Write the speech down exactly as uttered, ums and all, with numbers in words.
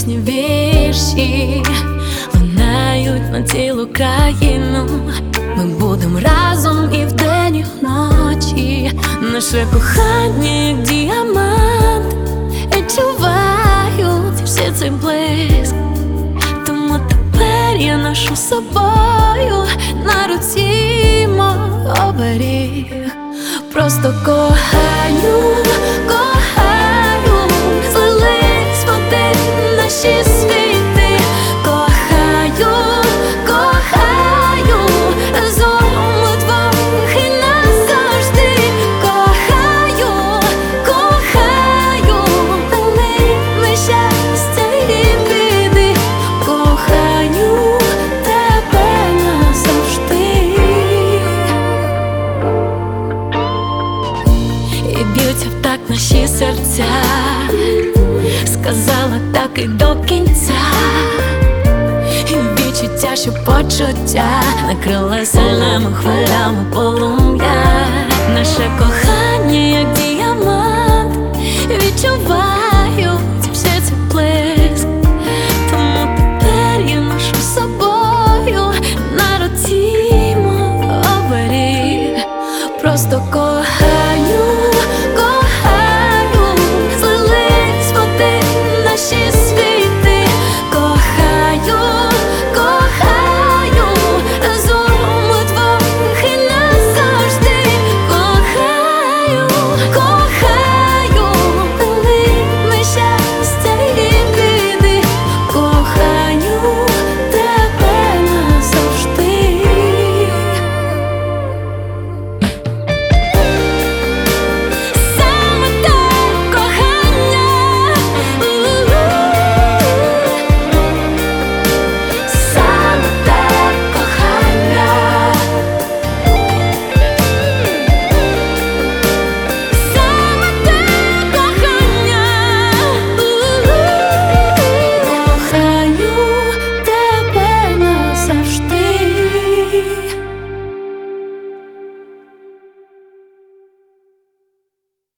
пісні, вірші лунають на цілу країну. Ми будемо разом і вдень, і вночі. Наше кохання, як діамант, відчувають всі цей блиск. Тому тепер я ношу з собою на руці мой оберіг. Просто кохаю, кохаю, злились в один наші світи. Кохаю, кохаю, разом удвох і назавжди. Кохаю, кохаю, дали ми щастя і біди. Кохаю тебе назавжди. І б'ються в так наші серця, сказала так і до кінця. І відчуття, що почуття накрила сильними хвилями полум'я. Наше кохання, як діамант, відчуває